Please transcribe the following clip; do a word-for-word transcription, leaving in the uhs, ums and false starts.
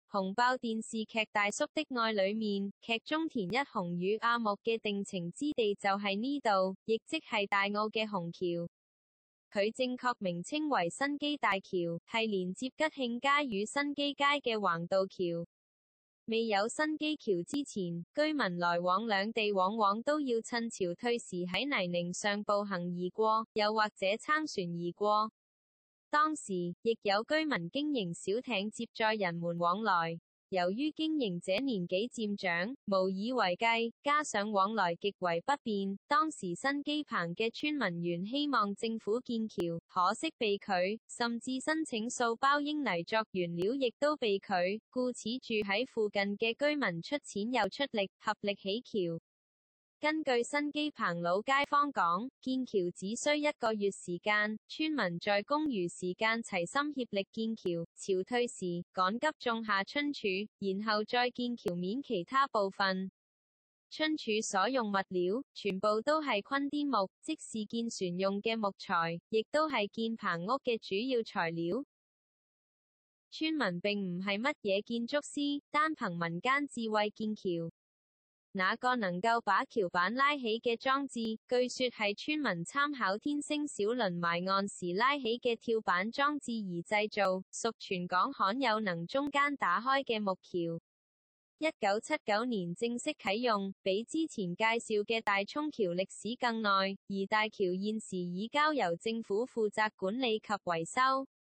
紅爆電視劇《大叔的愛》裏面，劇中田一雄與阿木嘅定情之地就係呢度，亦即係大澳嘅虹橋。佢正確名稱為新基大橋，係連接吉慶街與新基街嘅橫渡橋。未有新基橋之前，居民來往兩地往往都要趁潮退時喺泥濘上步行而過，又或者撐船而過。當時，亦有居民經營小艇接載人們往來。由於經營者年紀漸長，無以為繼，加上往來極為不便，當時新基棚嘅村民原希望政府建橋，可惜被拒，甚至申請數包英泥作原料亦都被拒，故此住喺附近嘅居民出錢又出力，合力起橋。根據新基棚老街坊講，建橋只需一個月時間，村民在公餘時間齊心協力建橋，潮退時趕急種下春柱，然後再建橋面其他部分。春柱所用物料全部都係坤甸木，即是建船用嘅木材，亦都係建棚屋嘅主要材料。村民並唔係乜嘢建築師，單憑民間智慧建橋。那個能夠把橋板拉起嘅裝置，據說係村民參考天星小輪埋岸時拉起嘅跳板裝置而製造，屬全港罕有能中間打開嘅木橋。一九七九年正式啟用，比之前介紹嘅大涌橋歷史更耐，而大橋現時已交由政府負責管理及維修。